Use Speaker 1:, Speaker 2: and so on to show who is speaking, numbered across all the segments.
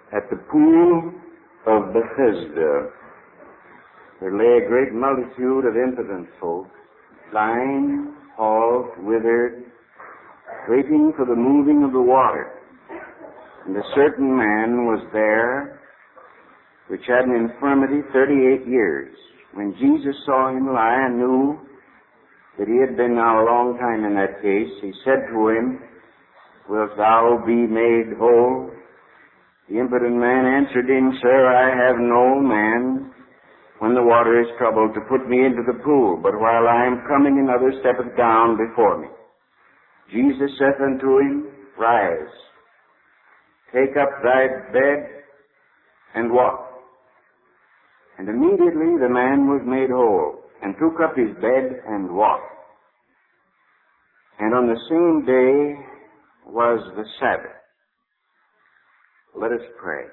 Speaker 1: At the pool of Bethesda, there lay a great multitude of impotent folk, blind, halt, withered, waiting for the moving of the water. And a certain man was there, which had an infirmity 38 years. When Jesus saw him lie and knew that he had been now a long time in that case, he said to him, "Wilt thou be made whole?" The impotent man answered him, "Sir, I have no man, when the water is troubled, to put me into the pool, but while I am coming, another steppeth down before me." Jesus saith unto him, "Rise, take up thy bed, and walk." And immediately the man was made whole, and took up his bed and walked. And on the same day was the Sabbath. Let us pray.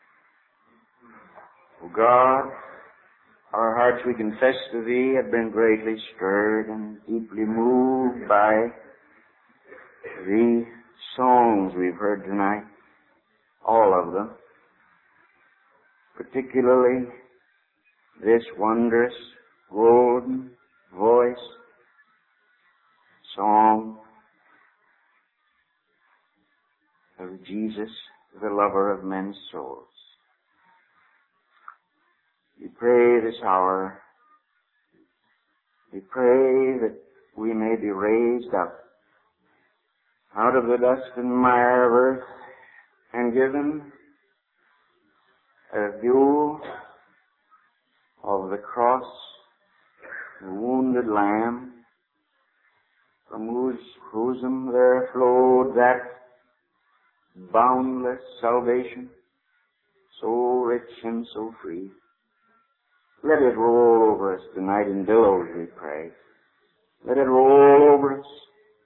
Speaker 1: O God, our hearts, we confess to Thee, have been greatly stirred and deeply moved by the songs we've heard tonight, all of them, particularly this wondrous golden voice song of Jesus, the lover of men's souls. We pray this hour, we pray that we may be raised up out of the dust and mire of earth and given a view of the cross, the wounded Lamb, from whose bosom there flowed that boundless salvation, so rich and so free. Let it roll over us tonight in billows, we pray. Let it roll over us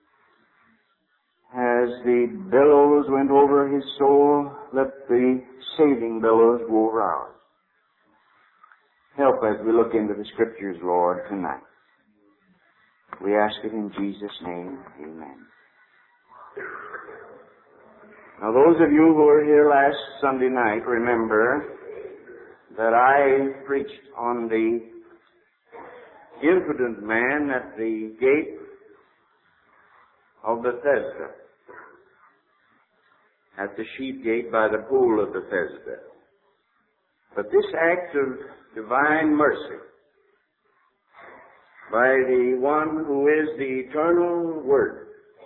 Speaker 1: as the billows went over his soul. Let the saving billows go over ours. Help as we look into the Scriptures, Lord, tonight. We ask it in Jesus' name. Amen. Now, those of you who were here last Sunday night remember that I preached on the impotent man at the gate of Bethesda, at the sheep gate by the pool of Bethesda. But this act of divine mercy by the one who is the eternal Word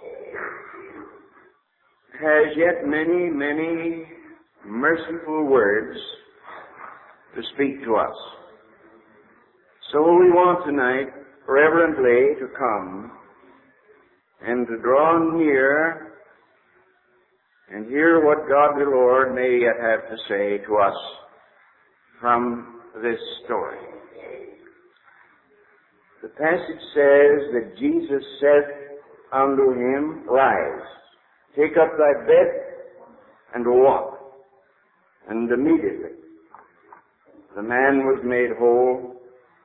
Speaker 1: has yet many, many merciful words to speak to us. So we want tonight reverently to come and to draw near and hear what God the Lord may yet have to say to us from this story. The passage says that Jesus said unto him, "Rise, take up thy bed and walk." And immediately the man was made whole,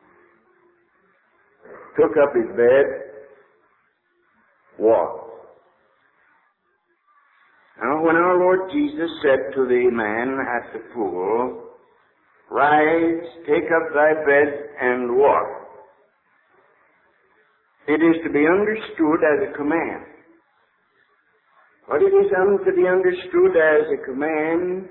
Speaker 1: took up his bed, walked. Now, when our Lord Jesus said to the man at the pool, "Rise, take up thy bed and walk," it is to be understood as a command. But it is to be understood as a command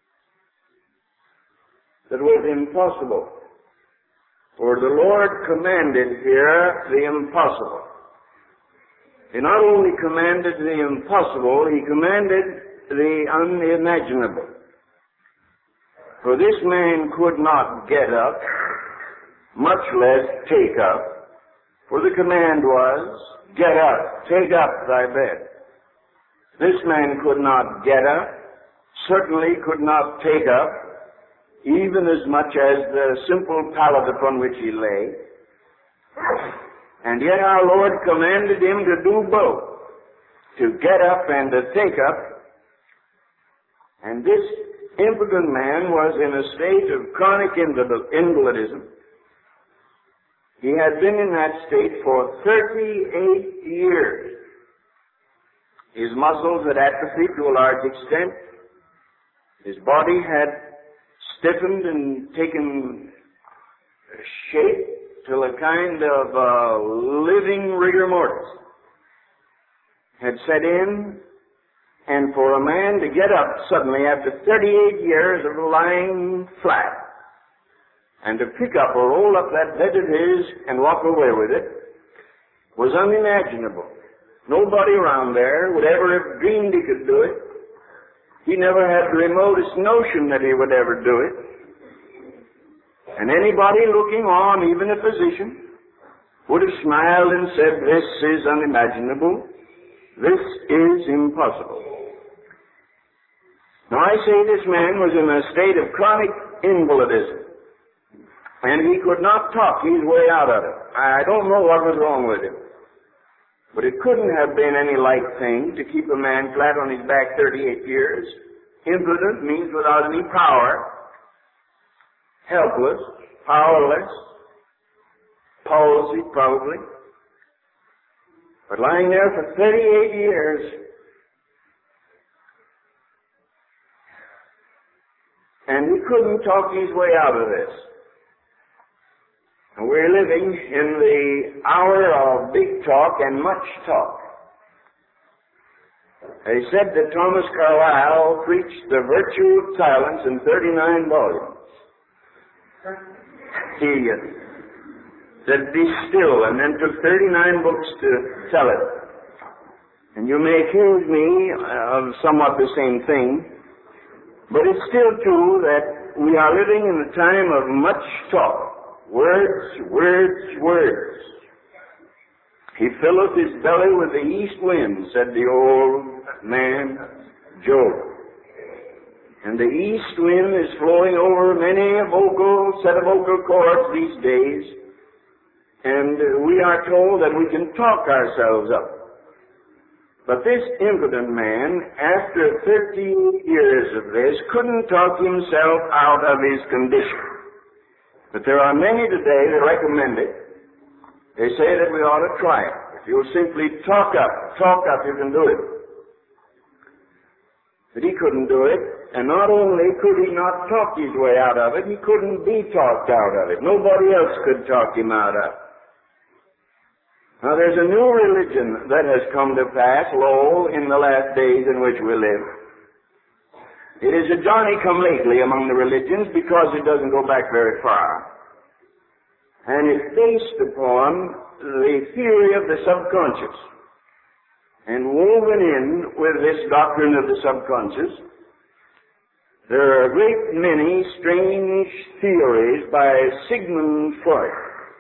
Speaker 1: that was impossible. For the Lord commanded here the impossible. He not only commanded the impossible, he commanded the unimaginable. For this man could not get up, much less take up. For the command was, "Get up, take up thy bed." This man could not get up, certainly could not take up, even as much as the simple pallet upon which he lay. And yet our Lord commanded him to do both, to get up and to take up. And this impotent man was in a state of chronic invalidism. He had been in that state for 38 years. His muscles had atrophied to a large extent. His body had stiffened and taken shape till a kind of living rigor mortis had set in, and for a man to get up suddenly after 38 years of lying flat and to pick up or roll up that bed of his and walk away with it was unimaginable. Nobody around there would ever have dreamed he could do it. He never had the remotest notion that he would ever do it. And anybody looking on, even a physician, would have smiled and said, "This is unimaginable. This is impossible." Now I say this man was in a state of chronic invalidism, and he could not talk his way out of it. I don't know what was wrong with him, but it couldn't have been any light thing to keep a man flat on his back 38 years. Impotent means without any power, helpless, powerless, palsy probably, but lying there for 38 years. And he couldn't talk his way out of this. And we're living in the hour of big talk and much talk. They said that Thomas Carlyle preached the virtue of silence in 39 volumes. He said, "Be still," and then took 39 books to tell it. And you may accuse me of somewhat the same thing, but it's still true that we are living in a time of much talk. Words, words, words. He filleth his belly with the east wind, said the old man Job. And the east wind is flowing over many a set of vocal cords these days, and we are told that we can talk ourselves up. But this impotent man, after 30 years of this, couldn't talk himself out of his condition. But there are many today that recommend it. They say that we ought to try it. If you'll simply talk up, you can do it. But he couldn't do it, and not only could he not talk his way out of it, he couldn't be talked out of it. Nobody else could talk him out of it. Now there's a new religion that has come to pass, lo, in the last days in which we live. It is a Johnny-come-lately among the religions because it doesn't go back very far. And it's based upon the theory of the subconscious. And woven in with this doctrine of the subconscious, there are a great many strange theories by Sigmund Freud.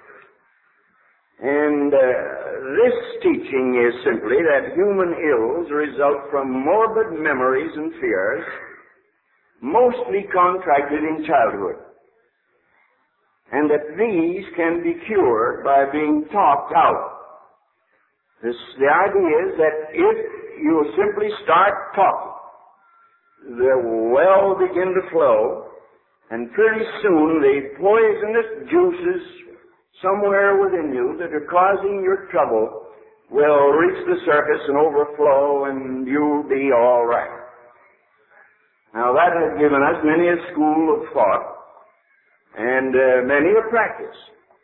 Speaker 1: And this teaching is simply that human ills result from morbid memories and fears, mostly contracted in childhood, and that these can be cured by being talked out. The idea is that if you simply start talking, the well begin to flow, and pretty soon the poisonous juices somewhere within you that are causing your trouble will reach the surface and overflow, and you'll be all right. Now that has given us many a school of thought and many a practice.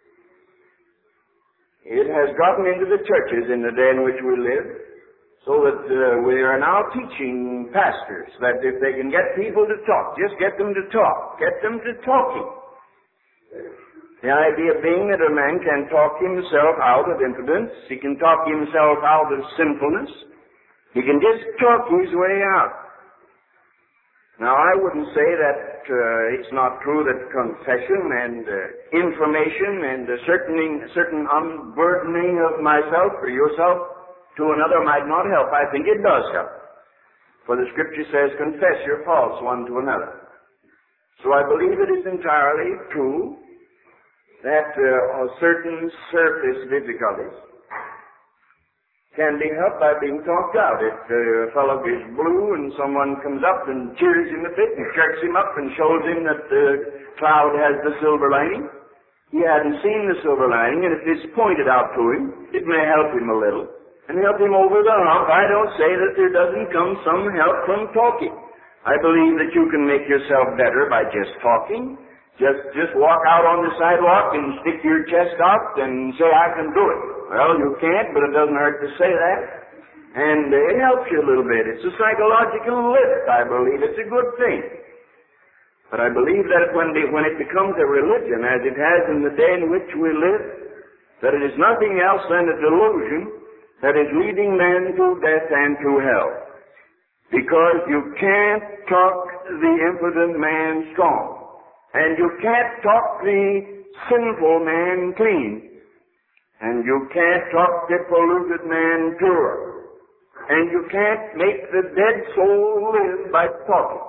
Speaker 1: It has gotten into the churches in the day in which we live, so that we are now teaching pastors that if they can get people to talk, just get them to talk. Get them to talking. The idea being that a man can talk himself out of impotence, he can talk himself out of sinfulness, he can just talk his way out. Now, I wouldn't say that it's not true that confession and information and a certain unburdening of myself or yourself to another might not help. I think it does help. For the Scripture says, confess your faults one to another. So I believe it is entirely true that certain surface difficulties can be helped by being talked out. If a fellow is blue and someone comes up and cheers him a bit and jerks him up and shows him that the cloud has the silver lining, he hadn't seen the silver lining, and if it's pointed out to him, it may help him a little and help him over the hump. I don't say that there doesn't come some help from talking. I believe that you can make yourself better by just talking. Just walk out on the sidewalk and stick your chest out and say, I can do it. Well, you can't, but it doesn't hurt to say that. And it helps you a little bit. It's a psychological lift, I believe. It's a good thing. But I believe that when it becomes a religion, as it has in the day in which we live, that it is nothing else than a delusion that is leading men to death and to hell. Because you can't talk the impotent man strong. And you can't talk the sinful man clean. And you can't talk the polluted man pure. And you can't make the dead soul live by talking.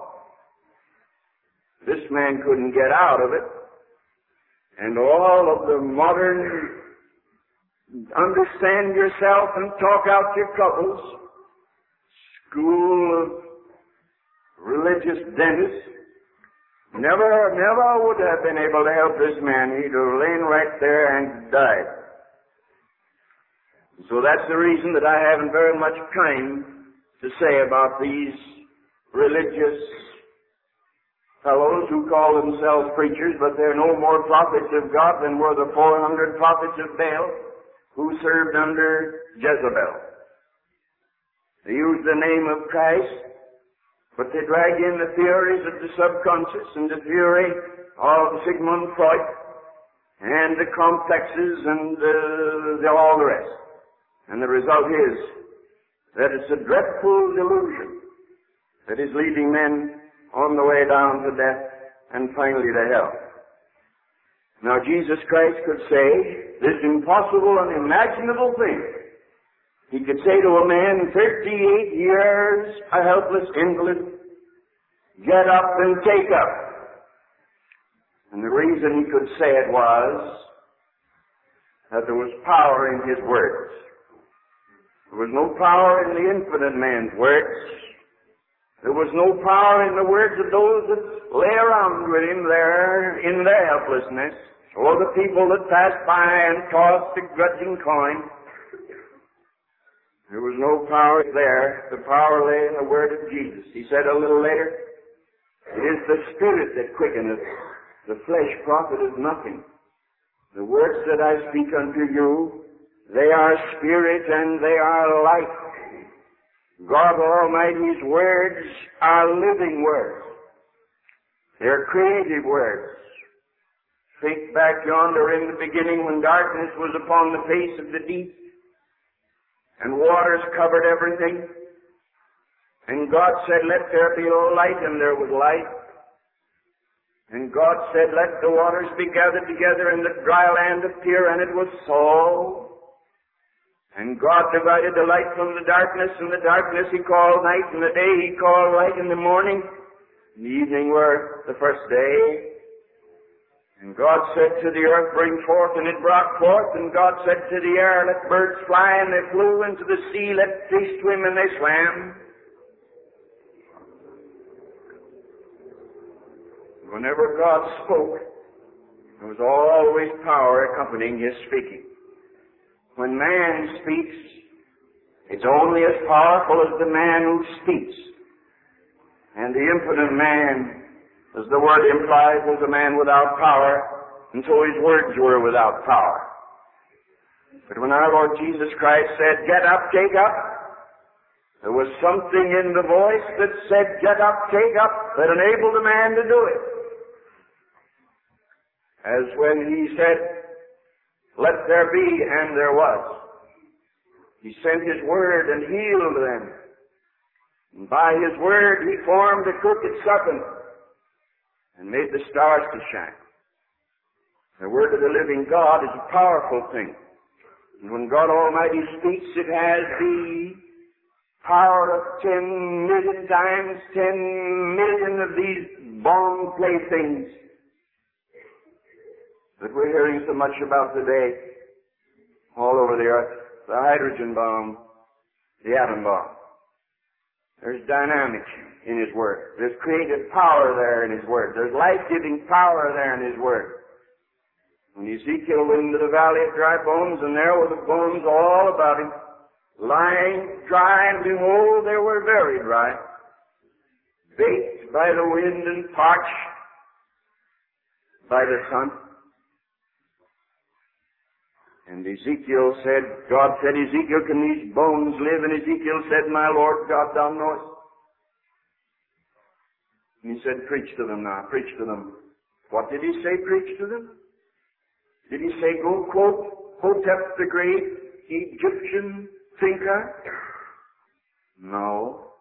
Speaker 1: This man couldn't get out of it. And all of the modern understand yourself and talk out your troubles school of religious dentists never would have been able to help this man. He'd have lain right there and died. So that's the reason that I haven't very much kind to say about these religious fellows who call themselves preachers, but they're no more prophets of God than were the 400 prophets of Baal who served under Jezebel. They use the name of Christ, but they drag in the theories of the subconscious and the theory of Sigmund Freud and the complexes and all the rest. And the result is that it's a dreadful delusion that is leading men on the way down to death and finally to hell. Now Jesus Christ could say this impossible and unimaginable thing. He could say to a man, 38 years, a helpless invalid, get up and take up. And the reason he could say it was that there was power in his words. There was no power in the infinite man's words. There was no power in the words of those that lay around with him there in their helplessness, or the people that passed by and tossed a grudging coin. There was no power there. The power lay in the word of Jesus. He said a little later, it is the Spirit that quickeneth, the flesh profiteth nothing. The words that I speak unto you, they are spirit and they are life. God Almighty's words are living words. They're creative words. Think back yonder in the beginning when darkness was upon the face of the deep, and waters covered everything. And God said, let there be light, and there was light. And God said, let the waters be gathered together in the dry land appear, and it was so. And God divided the light from the darkness, and the darkness he called night, and the day he called light, in the morning. And the evening were the first day. And God said to the earth, bring forth, and it brought forth. And God said to the air, let birds fly, and they flew. Into the sea, let fish swim, and they swam. Whenever God spoke, there was always power accompanying his speaking. When man speaks, it's only as powerful as the man who speaks. And the impotent man, as the word implies, was a man without power, and so his words were without power. But when our Lord Jesus Christ said, get up, take up, there was something in the voice that said, get up, take up, that enabled the man to do it. As when he said, let there be, and there was. He sent his word and healed them. And by his word he formed the crooked serpent and made the stars to shine. The word of the living God is a powerful thing. And when God Almighty speaks, it has the power of 10 million times 10 million of these bomb playthings that we're hearing so much about today all over the earth. The hydrogen bomb, the atom bomb. There's dynamic in his word. There's creative power there in his word. There's life-giving power there in his word. When Ezekiel went into the valley of dry bones, and there were the bones all about him, lying dry, and behold, they were very dry. baked by the wind and parched by the sun. And Ezekiel said, God said, Ezekiel, can these bones live? And Ezekiel said, my Lord God, thou knowest. And he said, preach to them now, preach to them. What did he say, preach to them? Did he say, go quote Hotep the great Egyptian thinker? No.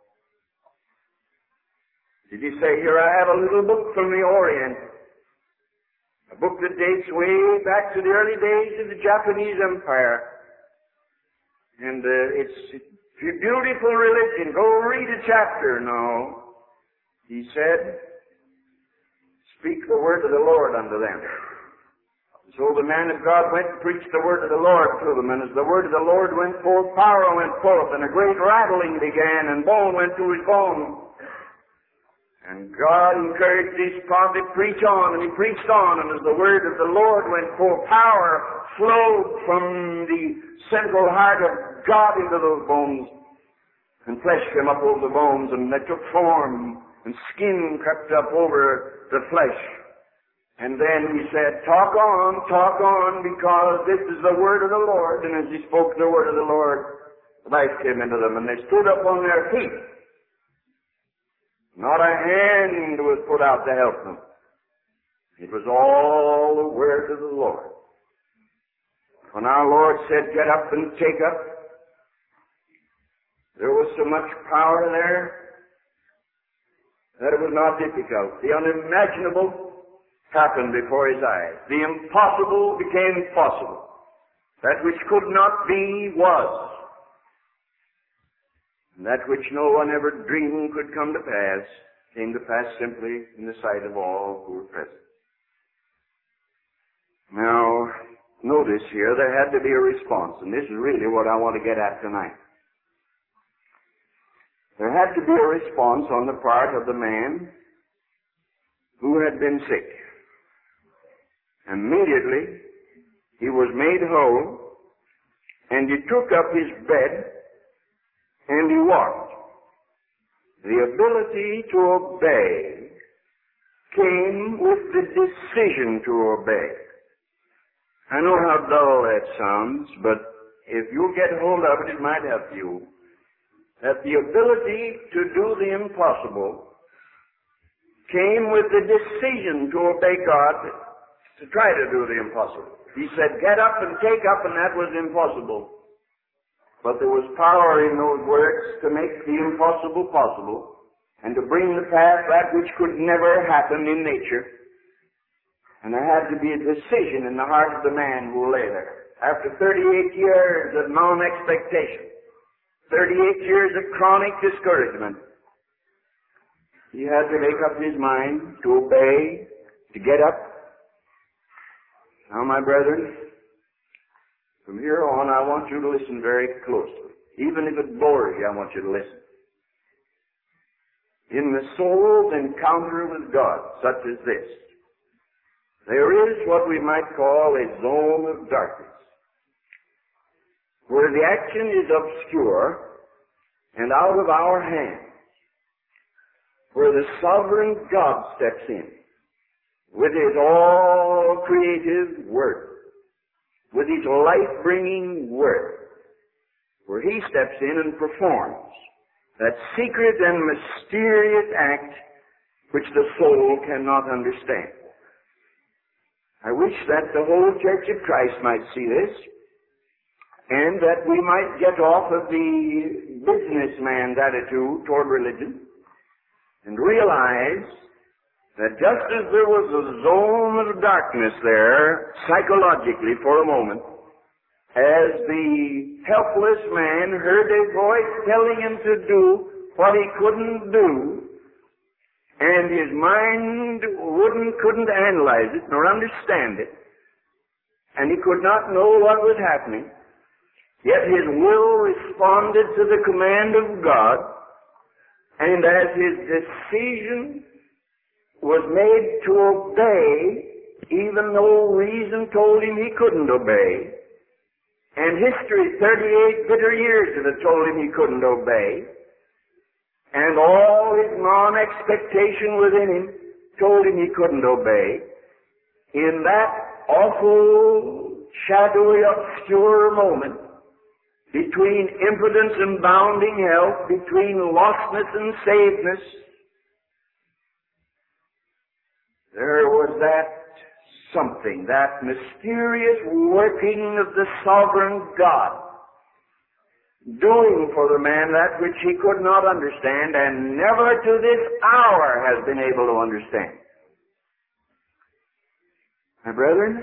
Speaker 1: Did he say, here I have a little book from the Orient, a book that dates way back to the early days of the Japanese Empire. And it's a beautiful religion. Go read a chapter. No. He said, speak the word of the Lord unto them. So the man of God went and preached the word of the Lord to them. And as the word of the Lord went forth, power went forth, and a great rattling began, and bone went to his bone. And God encouraged his prophet to preach on, and he preached on, and as the word of the Lord went forth, power flowed from the central heart of God into those bones, and flesh came up over the bones, and they took form, and skin crept up over the flesh. And then he said, talk on, because this is the word of the Lord. And as he spoke the word of the Lord, life came into them, and they stood up on their feet. Not a hand was put out to help them. It was all the word of the Lord. When our Lord said, get up and take up, there was so much power there that it was not difficult. The unimaginable happened before his eyes. The impossible became possible. That which could not be was. And that which no one ever dreamed could come to pass came to pass simply in the sight of all who were present. Now, notice here, there had to be a response, and this is really what I want to get at tonight. There had to be a response on the part of the man who had been sick. Immediately, he was made whole, and he took up his bed, and he walked. The ability to obey came with the decision to obey. I know how dull that sounds, but if you get hold of it, it might help you. That the ability to do the impossible came with the decision to obey God, to try to do the impossible. He said, get up and take up, and that was impossible. But there was power in those words to make the impossible possible and to bring to pass that which could never happen in nature. And there had to be a decision in the heart of the man who lay there. After 38 years of non-expectation, 38 years of chronic discouragement, he had to make up his mind to obey, to get up. Now, my brethren, from here on, I want you to listen very closely. Even if it bores you, I want you to listen. In the soul's encounter with God, such as this, there is what we might call a zone of darkness, where the action is obscure and out of our hands, where the sovereign God steps in with his all-creative word, with his life-bringing word, where he steps in and performs that secret and mysterious act which the soul cannot understand. I wish that the whole Church of Christ might see this, and that we might get off of the businessman's attitude toward religion and realize that just as there was a zone of darkness there, psychologically for a moment, as the helpless man heard a voice telling him to do what he couldn't do, and his mind couldn't analyze it nor understand it, and he could not know what was happening, yet his will responded to the command of God, and as his decision was made to obey, even though reason told him he couldn't obey, and history, 38 bitter years, that had told him he couldn't obey, and all his non-expectation within him told him he couldn't obey, in that awful, shadowy, obscure moment, between impotence and bounding health, between lostness and savedness, there was that something, that mysterious working of the sovereign God, doing for the man that which he could not understand and never to this hour has been able to understand. My brethren,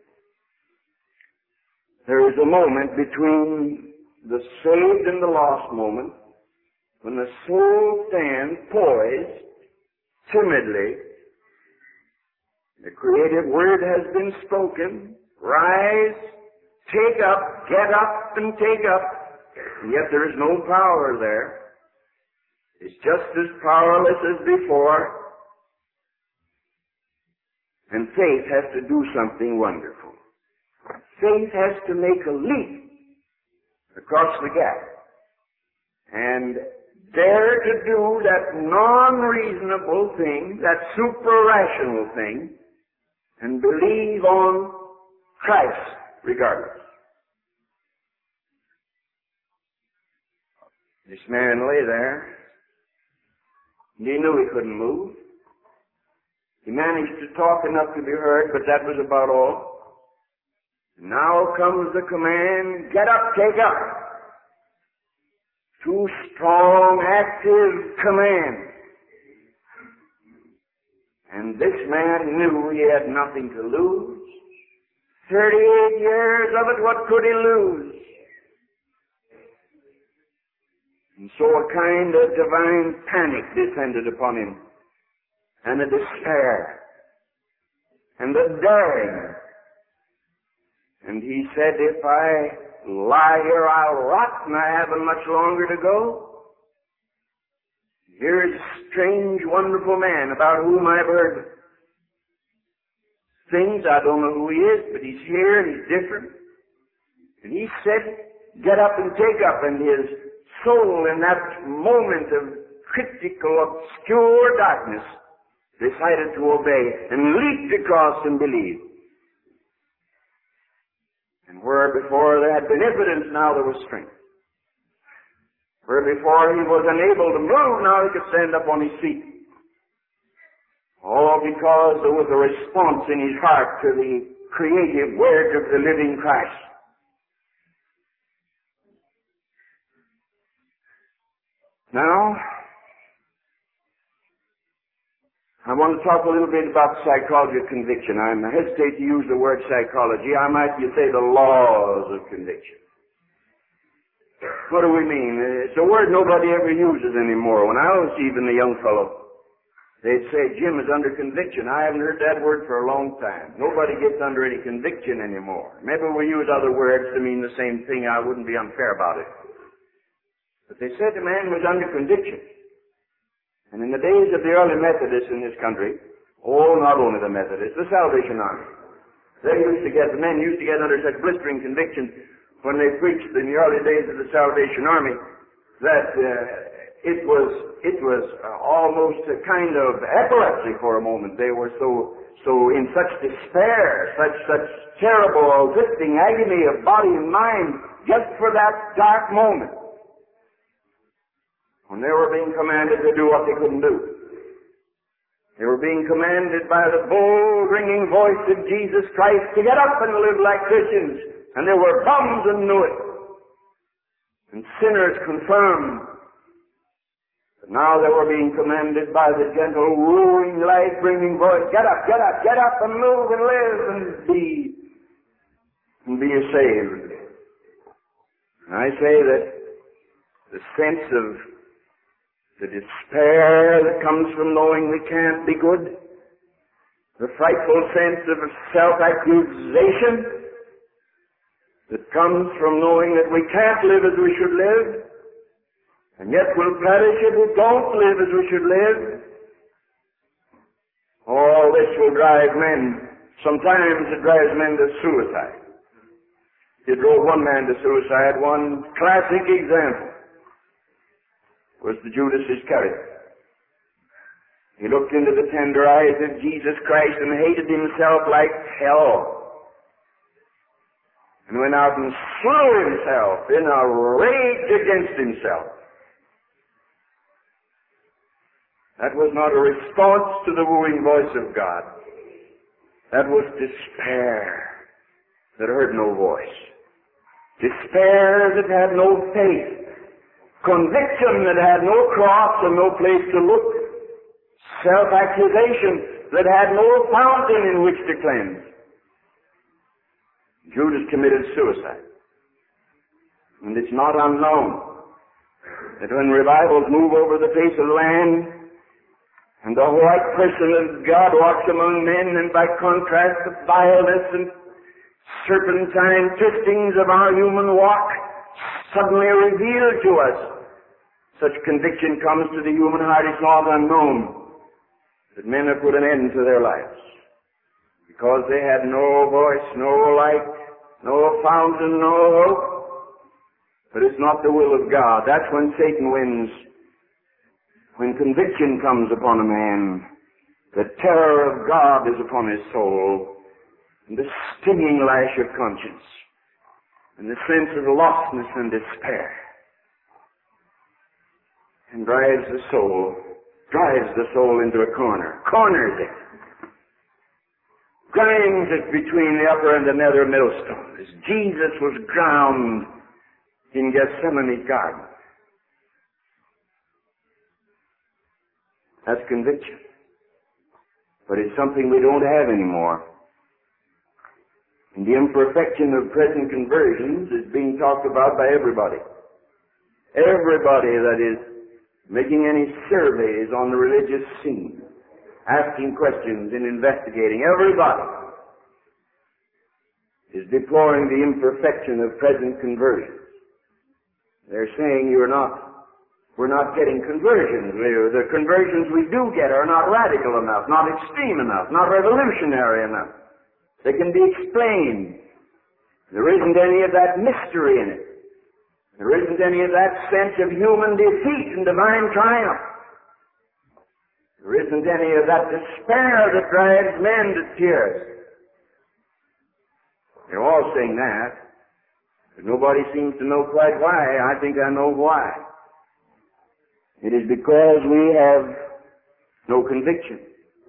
Speaker 1: there is a moment between the saved and the lost moment when the soul stands poised, timidly. The creative word has been spoken. Rise, take up, get up and take up. And yet there is no power there. It's just as powerless as before. And faith has to do something wonderful. Faith has to make a leap across the gap and dare to do that non-reasonable thing, that super-rational thing, and believe on Christ regardless. This man lay there, and he knew he couldn't move. He managed to talk enough to be heard, but that was about all. Now comes the command, get up, take up. Two strong, active commands. And this man knew he had nothing to lose. 38 years of it, what could he lose? And so a kind of divine panic descended upon him, and a despair, and a daring. And he said, if I lie here, I'll rot, and I haven't much longer to go. Here's a strange, wonderful man about whom I've heard things. I don't know who he is, but he's here and he's different. And he said, get up and take up. And his soul in that moment of critical, obscure darkness decided to obey and leaped across and believed. And where before there had been impotence, now there was strength. Where before he was unable to move, now he could stand up on his feet. All because there was a response in his heart to the creative word of the living Christ. Now, I want to talk a little bit about the psychology of conviction. I hesitate to use the word psychology. I might say the laws of conviction. What do we mean? It's a word nobody ever uses anymore. When I was even a young fellow, they'd say, Jim is under conviction. I haven't heard that word for a long time. Nobody gets under any conviction anymore. Maybe we use other words to mean the same thing. I wouldn't be unfair about it. But they said the man was under conviction. And in the days of the early Methodists in this country, not only the Methodists, the Salvation Army, the men used to get under such blistering conviction when they preached in the early days of the Salvation Army that it was almost a kind of epilepsy for a moment. They were so in such despair, such terrible, drifting agony of body and mind just for that dark moment, when they were being commanded to do what they couldn't do. They were being commanded by the bold, ringing voice of Jesus Christ to get up and live like Christians. And they were bums and knew it. And sinners confirmed. But now they were being commanded by the gentle, wooing, life-bringing voice, get up, get up, get up and move and live and be saved. And I say that the sense of the despair that comes from knowing we can't be good, the frightful sense of self-accusation that comes from knowing that we can't live as we should live, and yet we'll perish if we don't live as we should live. All this will drive men. Sometimes it drives men to suicide. It drove one man to suicide, one classic example. was the Judas Iscariot. He looked into the tender eyes of Jesus Christ and hated himself like hell, and went out and slew himself in a rage against himself. That was not a response to the wooing voice of God. That was despair that heard no voice. Despair that had no faith. Conviction that had no cross and no place to look. Self-accusation that had no fountain in which to cleanse. Judas committed suicide. And it's not unknown that when revivals move over the face of the land, and the white person of God walks among men, and by contrast the vileness and serpentine twistings of our human walk suddenly are revealed to us, such conviction comes to the human heart, it's not unknown that men have put an end to their lives because they had no voice, no light, no fountain, no hope. But it's not the will of God. That's when Satan wins. When conviction comes upon a man, the terror of God is upon his soul, and the stinging lash of conscience, and the sense of lostness and despair, and drives the soul into a corners it, grinds it between the upper and the nether millstone, as Jesus was drowned in Gethsemane garden. That's conviction. But it's something we don't have anymore. And the imperfection of present conversions is being talked about by everybody. Everybody that is making any surveys on the religious scene, asking questions and investigating, everybody is deploring the imperfection of present conversions. They're saying we're not getting conversions. The conversions we do get are not radical enough, not extreme enough, not revolutionary enough. They can be explained. There isn't any of that mystery in it. There isn't any of that sense of human defeat and divine triumph. There isn't any of that despair that drives men to tears. They're all saying that, but nobody seems to know quite why. I think I know why. It is because we have no conviction.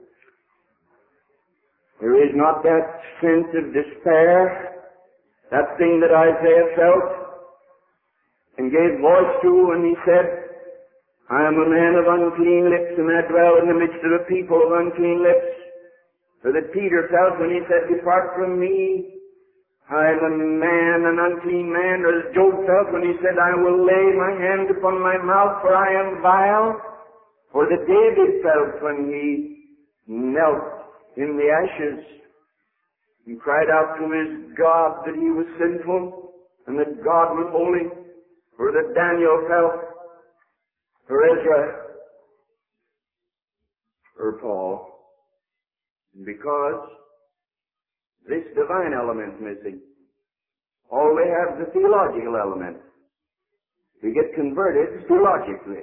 Speaker 1: There is not that sense of despair, that thing that Isaiah felt and gave voice to when he said, I am a man of unclean lips, and I dwell in the midst of a people of unclean lips. Or that Peter felt when he said, depart from me, I am a man, an unclean man. Or as Job felt when he said, I will lay my hand upon my mouth, for I am vile. Or that David felt when he knelt in the ashes and cried out to his God that he was sinful and that God was holy. Or that Daniel felt, or Ezra, or Paul. And because this divine element's missing, all we have is the theological element. We get converted theologically.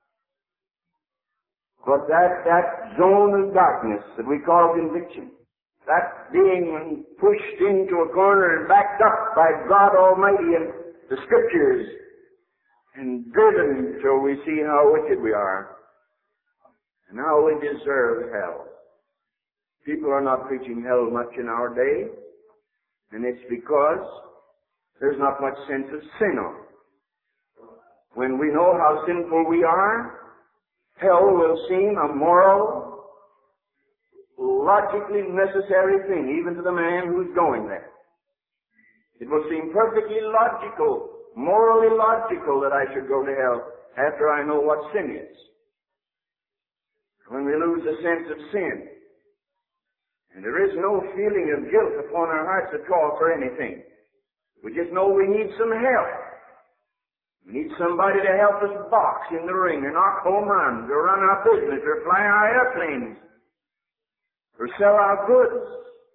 Speaker 1: But that zone of darkness that we call conviction, that being pushed into a corner and backed up by God Almighty and the Scriptures, and driven till we see how wicked we are and how we deserve hell. People are not preaching hell much in our day, and it's because there's not much sense of sin on it. When we know how sinful we are, hell will seem a moral, logically necessary thing, even to the man who's going there. It will seem perfectly logical, morally logical, that I should go to hell after I know what sin is. When we lose the sense of sin, and there is no feeling of guilt upon our hearts at all for anything, we just know we need some help. We need somebody to help us box in the ring, or knock home runs, or run our business, or fly our airplanes, or sell our goods.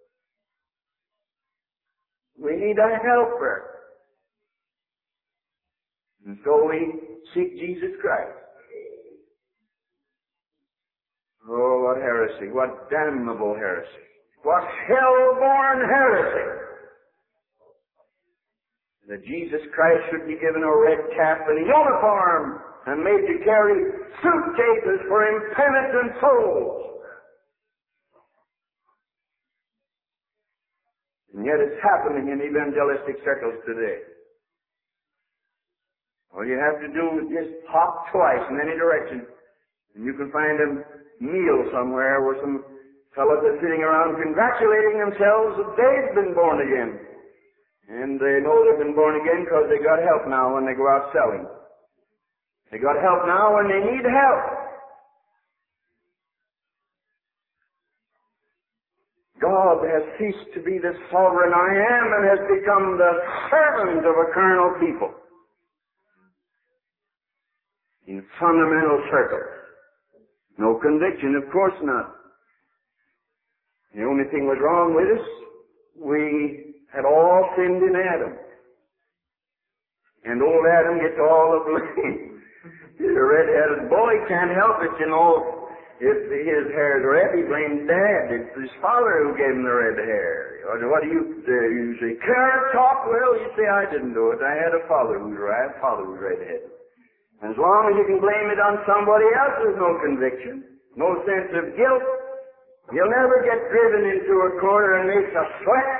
Speaker 1: We need a helper. And so we seek Jesus Christ. Oh, what heresy, what damnable heresy, what hell-born heresy! That Jesus Christ should be given a red cap and a uniform and made to carry suitcases for impenitent souls. And yet it's happening in evangelistic circles today. All you have to do is just hop twice in any direction, and you can find a meal somewhere where some fellows are sitting around congratulating themselves that they've been born again. And they know they've been born again because they got help now when they go out selling. They got help now when they need help. God has ceased to be the sovereign I am and has become the servant of a carnal people. In fundamental circles. No conviction, of course not. The only thing was wrong with us, we had all sinned in Adam. And old Adam gets all the blame. He's a red-headed boy, can't help it, you know. If his hair's red, he blames Dad. It's his father who gave him the red hair. What do you say? Care talk? Well, you say, I didn't do it. I had a father who was red. Father was red-headed. And as long as you can blame it on somebody else, there's no conviction, no sense of guilt. You'll never get driven into a corner and make a sweat.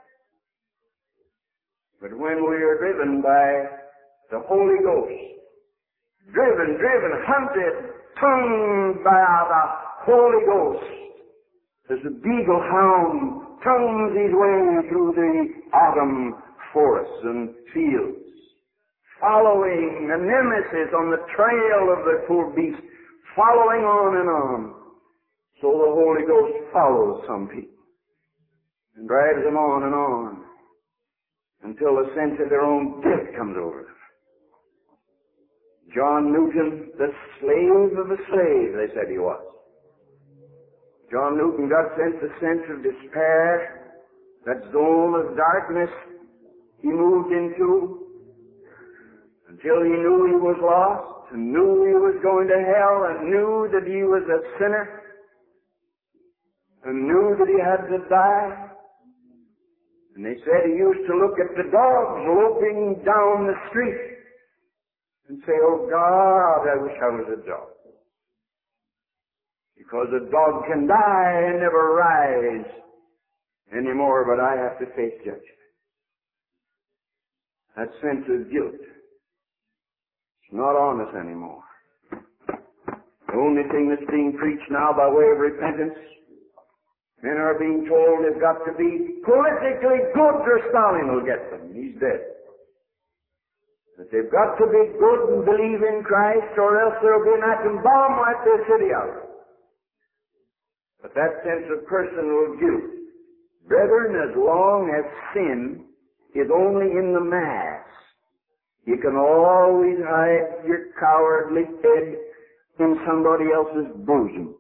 Speaker 1: But when we are driven by the Holy Ghost, driven, hunted, tongued by the Holy Ghost, as a beagle hound tongues his way through the autumn forests and fields, following a nemesis on the trail of the poor beast, following on and on. So the Holy Ghost follows some people and drives them on and on until the sense of their own guilt comes over them. John Newton, the slave of a slave, they said he was. John Newton got the sense of despair, that zone of darkness he moved into, until he knew he was lost, and knew he was going to hell, and knew that he was a sinner, and knew that he had to die. And they said he used to look at the dogs loping down the street and say, oh God, I wish I was a dog. Because a dog can die and never rise anymore, but I have to face judgment. That sense of guilt is not on us anymore. The only thing that's being preached now by way of repentance, men are being told they've got to be politically good or Stalin will get them. He's dead. That they've got to be good and believe in Christ or else there'll be an atom bomb like their city out. But that sense of personal guilt, brethren, as long as sin is only in the mass, you can always hide your cowardly head in somebody else's bosom.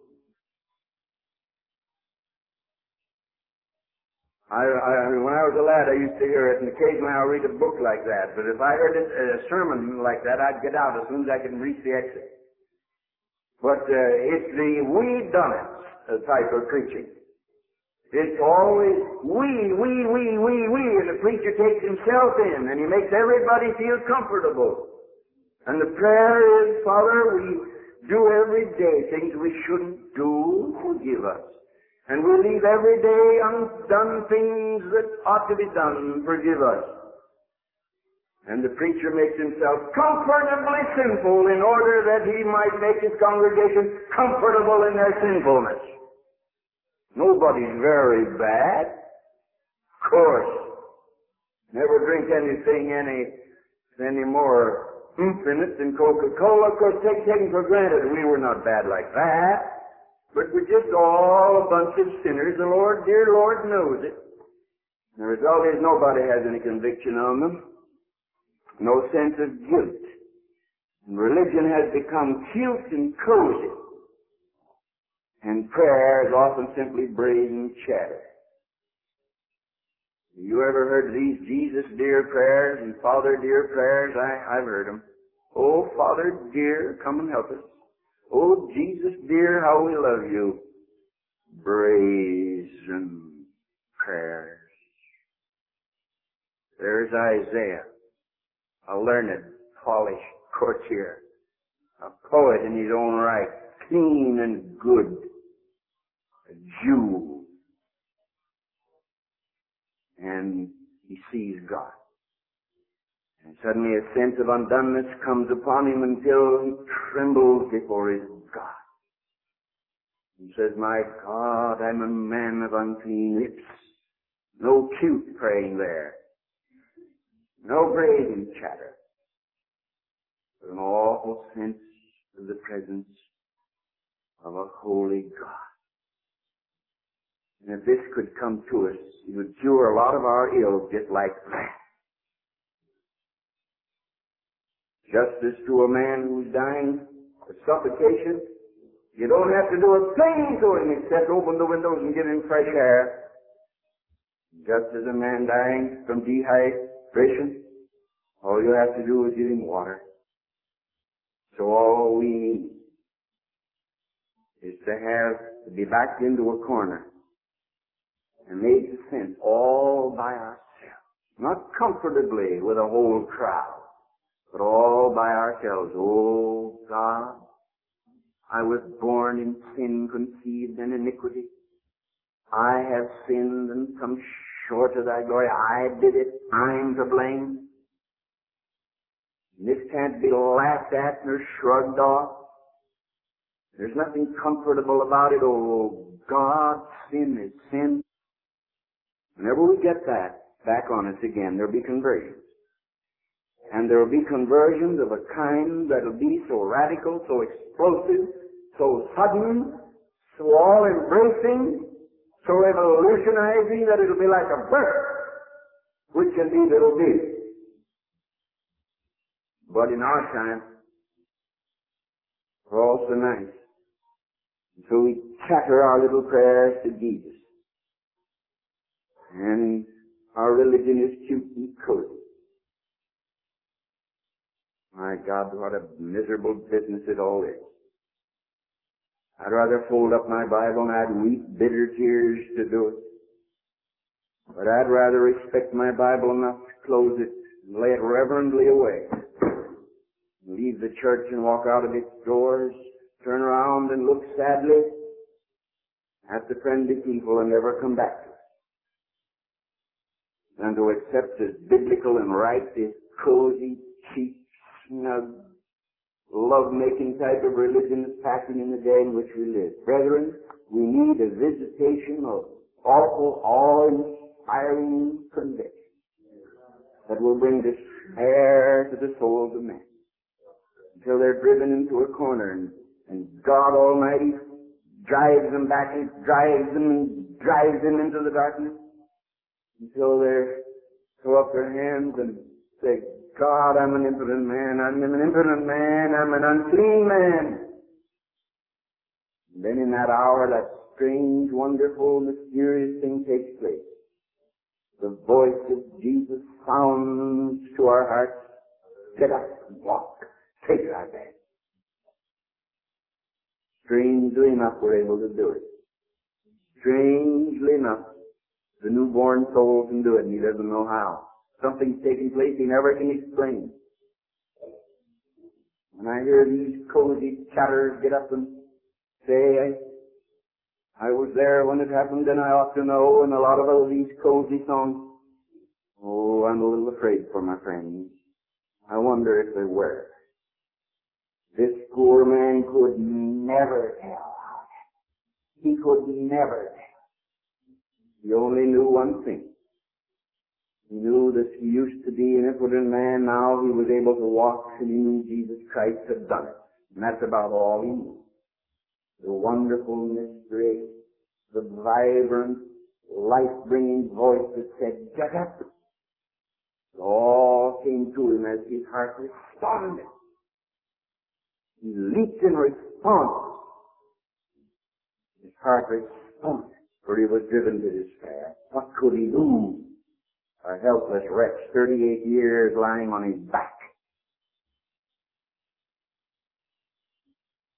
Speaker 1: When I was a lad, I used to hear it, and occasionally I'll read a book like that. But if I heard a sermon like that, I'd get out as soon as I could reach the exit. But it's the we done it type of preaching. It's always we, and the preacher takes himself in, and he makes everybody feel comfortable. And the prayer is, Father, we do every day things we shouldn't do, forgive us. And we leave every day undone things that ought to be done, forgive us. And the preacher makes himself comfortably sinful in order that he might make his congregation comfortable in their sinfulness. Nobody's very bad. Of course. Never drink anything any more oomph in it than Coca-Cola. Of course, taken for granted we were not bad like that. But we're just all a bunch of sinners. The Lord, dear Lord, knows it. The result is nobody has any conviction on them. No sense of guilt. And religion has become cute and cozy. And prayer is often simply brazen chatter. You ever heard these Jesus dear prayers and Father dear prayers? I've heard them. Oh, Father dear, come and help us. Oh, Jesus dear, how we love you. Brazen prayers. There's Isaiah, a learned, polished courtier, a poet in his own right, clean and good, a Jew. And he sees God. And suddenly a sense of undoneness comes upon him until he trembles before his God. He says, my God, I'm a man of unclean lips. No cute praying there. No brazen chatter. But an awful sense of the presence of a holy God. And if this could come to us, it would cure a lot of our ills just like that. Just as to a man who's dying of suffocation, you don't have to do a thing to him except open the windows and give him fresh air. Just as a man dying from dehydration, all you have to do is give him water. So all we need is to be backed into a corner and made to sin all by ourselves. Not comfortably with a whole crowd, but all by ourselves. Oh God, I was born in sin, conceived in iniquity. I have sinned and come short of thy glory. I did it. I'm to blame. This can't be laughed at nor shrugged off. There's nothing comfortable about it. Oh God, sin is sin. Whenever we get that back on us again, there'll be conversions. And there'll be conversions of a kind that'll be so radical, so explosive, so sudden, so all-embracing, so revolutionizing that it'll be like a birth, which indeed it'll be. But in our time, we're all so nice. So we chatter our little prayers to Jesus. And our religion is cute and cozy. My God, what a miserable business it all is. I'd rather fold up my Bible and I'd weep bitter tears to do it. But I'd rather respect my Bible enough to close it and lay it reverently away. Leave the church and walk out of its doors, turn around and look sadly at the friendly people and never come back to it. And to accept as biblical and right this cozy, cheap, snug, love-making type of religion that's passing in the day in which we live. Brethren, we need a visitation of awful, awe-inspiring conviction that will bring despair to the souls of men until they're driven into a corner and God Almighty drives them back and drives them into the darkness until they throw up their hands and say, God, I'm an impotent man, I'm an impotent man, I'm an unclean man. And then in that hour, that strange, wonderful, mysterious thing takes place. The voice of Jesus sounds to our hearts, get up and walk, take thy bed. Strangely enough, we're able to do it. Strangely enough, the newborn soul can do it, and he doesn't know how. Something's taking place he never can explain. When I hear these cozy chatterers get up and say, I was there when it happened and I ought to know, and a lot of these cozy songs, oh, I'm a little afraid for my friends. I wonder if they were. This poor man could never tell. He could never tell. He only knew one thing. He knew that he used to be an impotent man. Now he was able to walk, and he knew Jesus Christ had done it. And that's about all he knew. The wonderful mystery, the vibrant, life-bringing voice that said, get up. It all came to him as his heart responded. He leaped in response. His heart responded, for he was driven to despair. What could he do? A helpless wretch, 38 years lying on his back.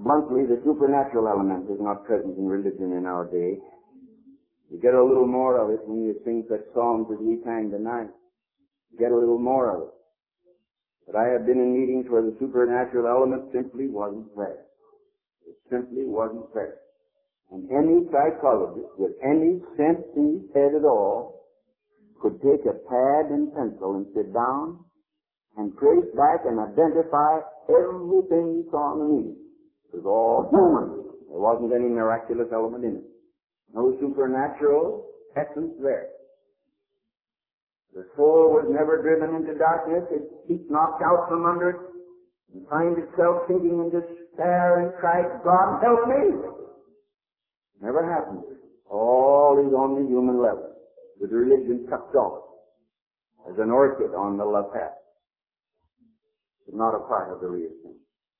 Speaker 1: bluntly, the supernatural element is not present in religion in our day. You get a little more of it when you sing such songs as we sang tonight. You get a little more of it. But I have been in meetings where the supernatural element simply wasn't there. It simply wasn't there. And any psychologist with any sense in his head at all could take a pad and pencil and sit down and trace back and identify everything he saw in the meeting. It was all human. There wasn't any miraculous element in it. No supernatural essence there. The soul was never driven into darkness. Its feet knocked out from under it and find itself sinking in despair and cried, God help me! Never happened. All is on the human level, with religion tucked off as an orchid on the lapel. It's not a part of the real thing.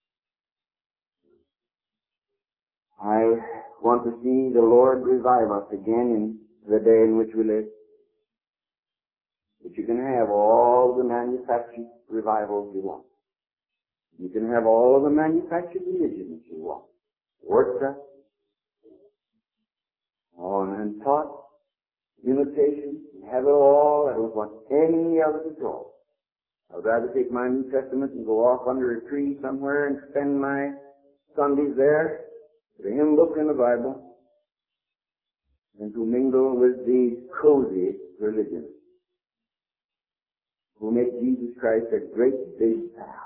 Speaker 1: I want to see the Lord revive us again in the day in which we live. But you can have all the manufactured revivals you want. You can have all the manufactured religions you want. Worked up, and taught, imitation, have it all. I don't want any of it at all. I'd rather take my New Testament and go off under a tree somewhere and spend my Sundays there, with a hymn book and the Bible, than to mingle with these cozy religions who make Jesus Christ a great big pal.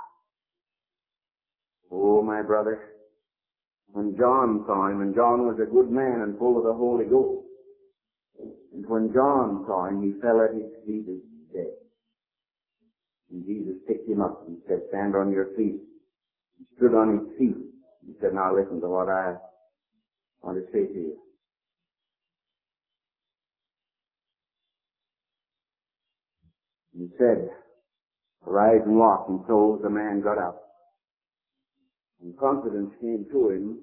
Speaker 1: Oh, my brother, when John saw him, and John was a good man and full of the Holy Ghost, and when John saw him, he fell at his feet as dead. And Jesus picked him up and said, stand on your feet. He stood on his feet. He said, now listen to what I want to say to you. He said, arise and walk. And so the man got up. And confidence came to him.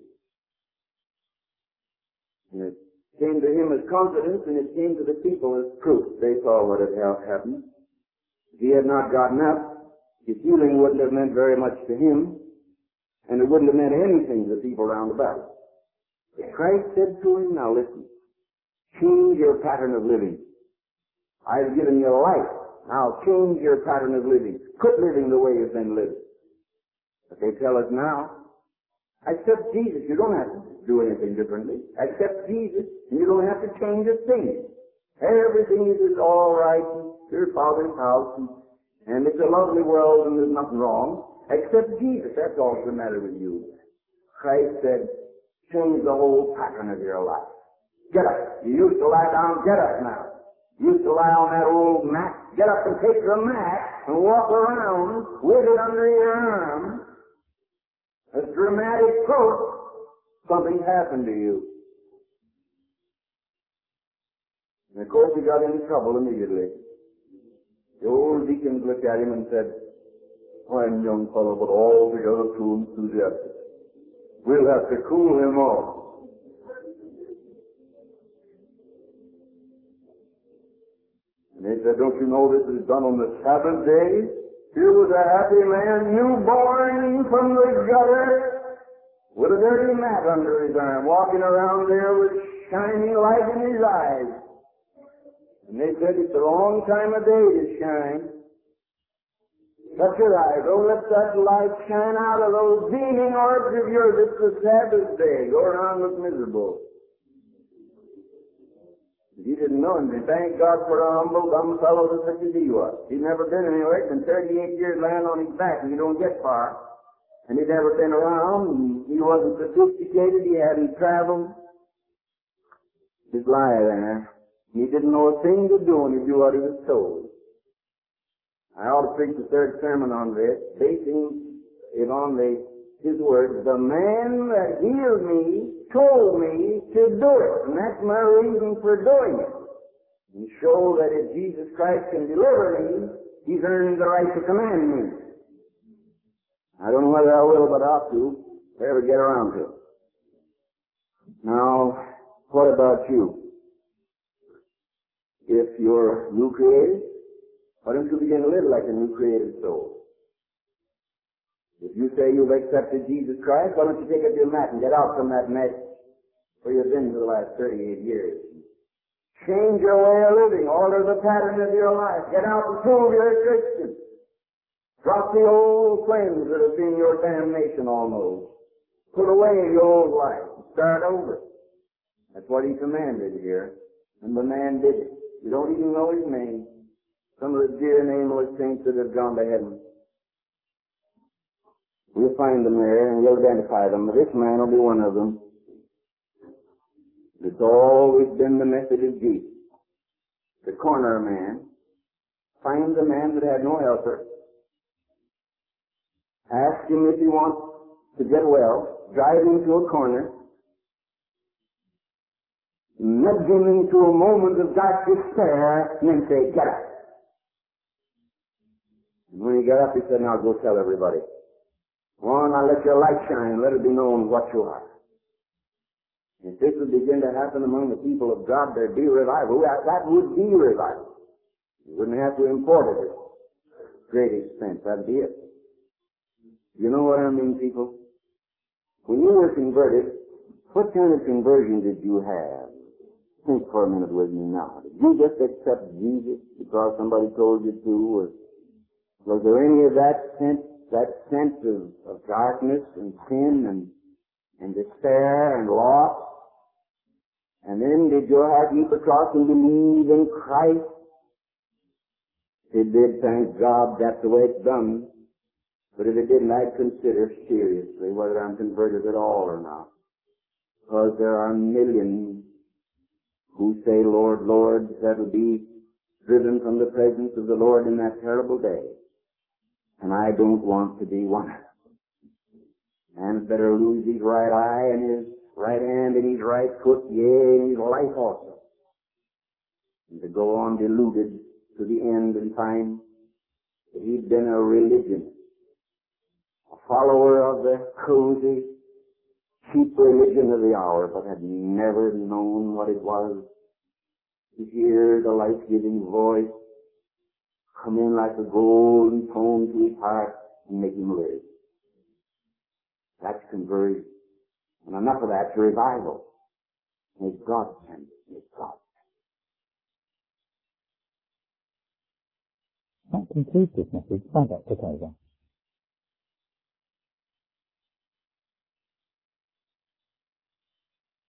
Speaker 1: And it came to him as confidence, and it came to the people as truth. They saw what had happened. If he had not gotten up, his healing wouldn't have meant very much to him, and it wouldn't have meant anything to the people round about. But Christ said to him, now listen, change your pattern of living. I've given you life. Now change your pattern of living. Quit living the way you've been living. But they tell us now, accept Jesus. You don't have to do anything differently. Accept Jesus, and you don't have to change a thing. Everything is all right in your Father's house, and it's a lovely world, and there's nothing wrong. Accept Jesus. That's all that's the matter with you. Christ said, change the whole pattern of your life. Get up. You used to lie down. Get up now. You used to lie on that old mat. Get up and take the mat and walk around with it under your arm. As dramatic proof something happened to you. And of course he got into trouble immediately. The old deacons looked at him and said, fine young fellow, but altogether too enthusiastic. We'll have to cool him off. And they said, don't you know this is done on the Sabbath day? Here was a happy man, newborn from the gutter, with a dirty mat under his arm, walking around there with shining light in his eyes. And they said, it's the wrong time of day to shine. Shut your eyes. Don't let that light shine out of those beaming orbs of yours. It's the Sabbath day. Go around look miserable. You didn't know him. Thank God for a humble, dumb fellow such as he was. He'd never been anywhere. He'd been 38 years lying on his back, and you don't get far. And he'd never been around, and he wasn't sophisticated. He hadn't traveled. Just lie there. He didn't know a thing to do, and he'd do what he was told. I ought to preach the third sermon on this, basing it on his words. The man that healed me told me to do it, and that's my reason for doing it. And show that if Jesus Christ can deliver me, he's earned the right to command me. I don't know whether I will, but I ought to, if I ever get around to it. Now, what about you? If you're new created, why don't you begin to live like a new created soul? If you say you've accepted Jesus Christ, why don't you take up your mat and get out from that mess where you've been for the last 38 years? Change your way of living. Alter the pattern of your life. Get out and prove you're a Christian. Drop the old claims that have been your damnation almost. Put away your old life. Start over. That's what he commanded here. And the man did it. You don't even know his name. Some of the dear nameless saints that have gone to heaven. We'll find them there and we'll identify them. But this man will be one of them. It's always been the method of Jesus. The corner man. Find the man that had no helper. Ask him if he wants to get well. Drive him to a corner. Nudge him into a moment of dark despair and then say, get up. And when he got up, he said, now go tell everybody. Go on, now let your light shine. Let it be known what you are. If this would begin to happen among the people of God, there'd be revival. That would be revival. You wouldn't have to import it at great expense. That'd be it. You know what I mean, people? When you were converted, what kind of conversion did you have? Think for a minute with me now. Did you just accept Jesus because somebody told you to? Or was there any of that sense of darkness and sin and despair and loss? And then did your heart leap across and believe in Christ? It did, thank God, that's the way it's done. But if it didn't, I'd consider seriously whether I'm converted at all or not. Because there are millions who say, Lord, Lord, that will be driven from the presence of the Lord in that terrible day. And I don't want to be one of them. Man's better lose his right eye and his right hand and his right foot, yea, and his life also. And to go on deluded to the end and find that he'd been a religion, a follower of the cozy, cheap religion of the hour, but had never known what it was to hear the life-giving voice come in like a golden tone to his heart and make him live. That's conversion. And enough of that to revival. May God send it. May God.
Speaker 2: That concludes this message by Dr. Tozer.